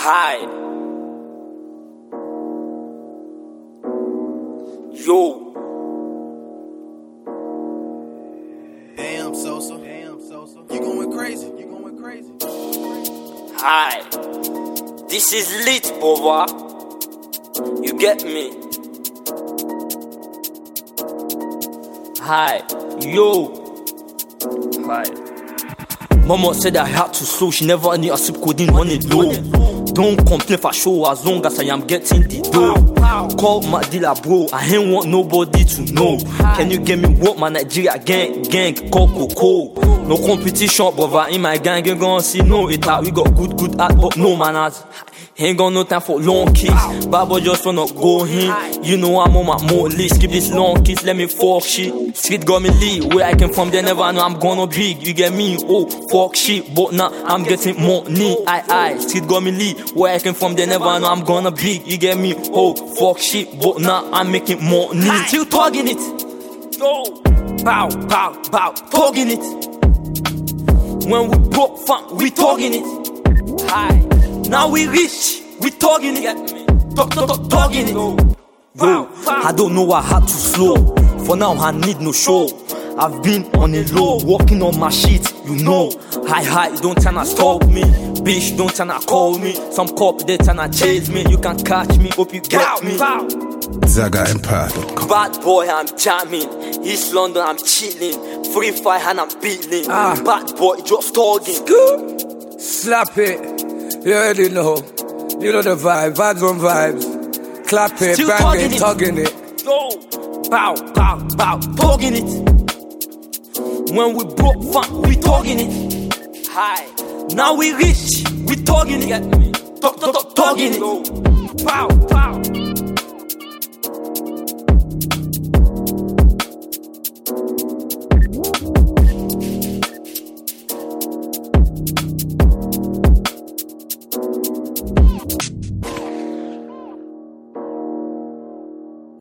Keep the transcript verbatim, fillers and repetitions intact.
Hi. Yo. Damn, Sosa. Damn, Sosa. You going crazy. You going crazy. Hi. This is lit, brother. You get me? Hi. Yo. Hi. Mama said I had to slow. She never knew I sip codeine on it low. Don't complain for show as long as I am getting the dough. Call my dealer, bro. I ain't want nobody to know. Can you get me what my Nigeria gang, gang, call Coco? No competition, brother. In my gang, you gon' see no it out. We got good, good at, but no manners. Ain't got no time for long kiss. Baba just wanna go in. You know I'm on my mode list. Skip this long kiss, let me fuck shit. Street got me lead. Where I came from, they never know I'm gonna big. You get me? Oh, fuck shit. But now I'm getting money. Aye, aye. Street got me lead. Where I came from, they never know I'm gonna big. You get me? Oh, fuck shit. But now I'm making money. Still talking it. Yo. Bow, bow, bow. Talking it. When we broke, fam, we talking it. Hi. Now we rich, we talking it. Talk, talk, talk, talking it. Yo, I don't know I had to slow. For now I need no show. I've been on a low, working on my shit, you know. Hi, hi, don't tryna stop me. Bitch, don't tryna call me. Some cop, they tryna chase me. You can catch me, hope you get me. Zaga Empire dot com. Bad boy, I'm jamming. East London, I'm chilling. Free fire and I'm beating. Ah. Bad boy, just talking. Slap it. You already know. You know the vibe. Vibes on vibes. Clap it, Still bang it, it. tugging it. Yo, bow, bow, bow, talking it. When we broke, fam, we talking it. Hi. Now we rich, we talking it. Talk, talk, talk, talking it. Bow, bow.